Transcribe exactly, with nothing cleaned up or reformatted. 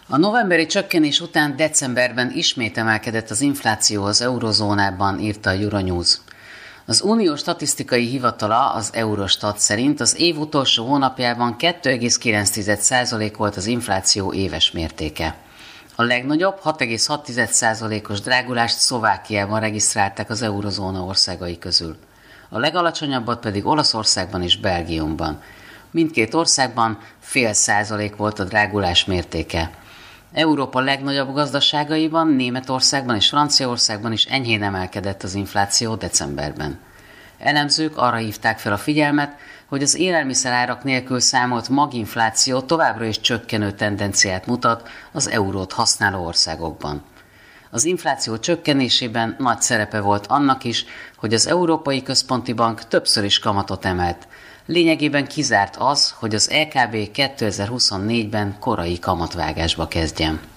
A novemberi csökkenés után decemberben ismét emelkedett az infláció az eurozónában, írta a Euronews. Az Uniós Statisztikai Hivatala, az Eurostat szerint az év utolsó hónapjában kettő egész kilenc százalék volt az infláció éves mértéke. A legnagyobb hat egész hat százalékos drágulást Szlovákiában regisztrálták az eurozóna országai közül. A legalacsonyabbat pedig Olaszországban és Belgiumban. Mindkét országban fél százalék volt a drágulás mértéke. Európa legnagyobb gazdaságaiban, Németországban és Franciaországban is enyhén emelkedett az infláció decemberben. Elemzők arra hívták fel a figyelmet, hogy az élelmiszerárak nélkül számolt maginfláció továbbra is csökkenő tendenciát mutat az eurót használó országokban. Az infláció csökkenésében nagy szerepe volt annak is, hogy az Európai Központi Bank többször is kamatot emelt. Lényegében kizárt az, hogy az é ká bé kétezer-huszonnégyben korai kamatvágásba kezdjen.